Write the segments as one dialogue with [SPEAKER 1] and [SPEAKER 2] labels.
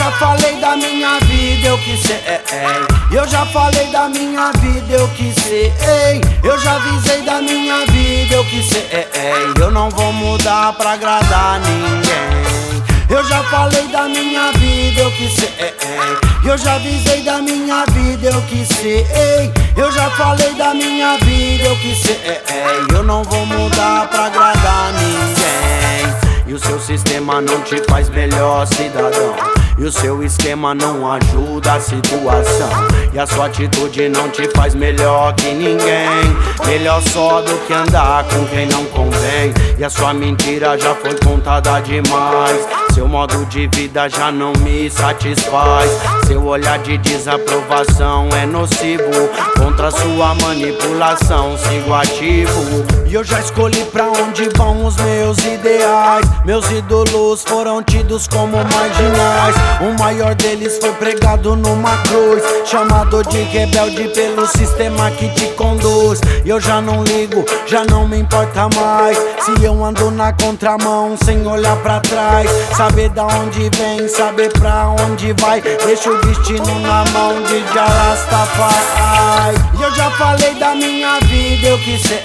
[SPEAKER 1] já falei da minha vida, eu que sei. Eu já falei da minha vida, eu que sei. Eu já avisei da minha vida, eu que sei. Eu não vou mudar pra agradar ninguém. Eu já falei da minha vida, eu que sei. Eu já avisei da minha vida, eu que sei. Eu já falei da minha vida, eu que sei. Eu não vou mudar pra agradar ninguém. E o seu sistema não te faz melhor cidadão, e o seu esquema não ajuda a situação, e a sua atitude não te faz melhor que ninguém. Melhor só do que andar com quem não convém, e a sua mentira já foi contada demais. Seu modo de vida já não me satisfaz. Seu olhar de desaprovação é nocivo, contra sua manipulação sigo ativo. E eu já escolhi pra onde vão os meus ideais. Meus ídolos foram tidos como marginais. O maior deles foi pregado numa cruz, chamado de rebelde pelo sistema que te conduz. E eu já não ligo, já não me importa mais se eu ando na contramão sem olhar pra trás. Saber da onde vem, saber pra onde vai, deixa o destino na mão de Jah Rastafari. E eu já falei da minha vida, eu que sei.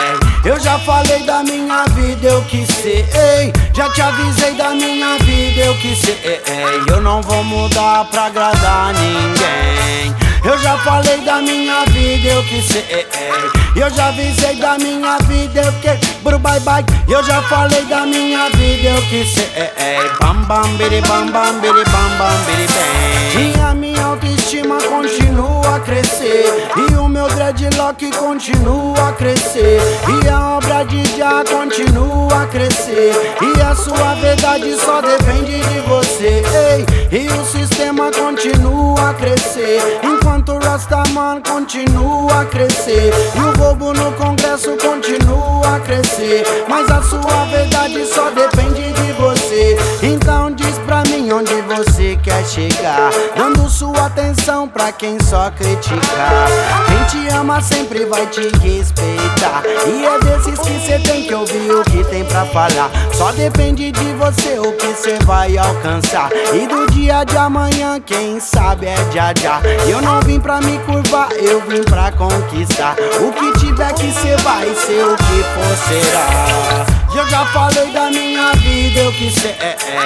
[SPEAKER 1] Eu já falei da minha vida, eu que sei. Já te avisei da minha vida, eu que sei. Eu não vou mudar pra agradar ninguém. Eu já falei da minha vida, eu que sei. Eu já avisei da minha vida, eu que bye bye. Eu já falei da minha vida, eu que sei. Bam bam biri bam bam biri bam bam biri bam. E a minha autoestima continua a crescer, e o meu dreadlock continua a crescer, e a obra de Jah continua a crescer, e a sua verdade só depende de você. E o sistema continua a crescer, enquanto o Rastaman continua a crescer, e o bobo no Congresso continua a crescer, mas a sua verdade só depende de você. Então diz pra mim onde você quer chegar, dando sua atenção pra quem só criticar. Quem te ama sempre vai te respeitar, e é desses que cê tem que ouvir o que tem pra falar. Só depende de você o que cê vai alcançar, e do dia de amanhã quem sabe é Jah Jah. Eu não vim pra me curvar, eu vim pra conquistar. O que tiver que cê vai ser, o que for será. Eu já falei da minha vida, eu que sei.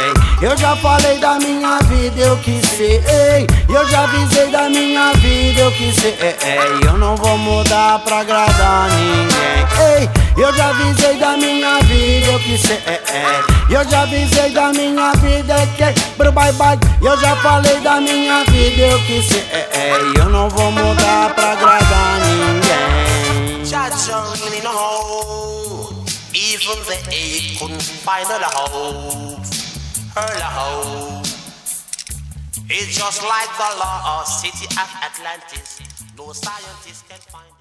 [SPEAKER 1] Eu já falei da minha vida, eu que sei. Eu já avisei da minha vida, eu que sei. Eu não vou mudar pra agradar ninguém. Eu já avisei da minha vida, eu que sei. Eu já avisei da minha vida, que bye bye. Eu já falei da minha vida, eu que sei. Eu não vou mudar pra agradar ninguém.
[SPEAKER 2] Jah Jah really know. Even the egg couldn't find a hope, her hope. It's just like the lost city of Atlantis. No scientist can find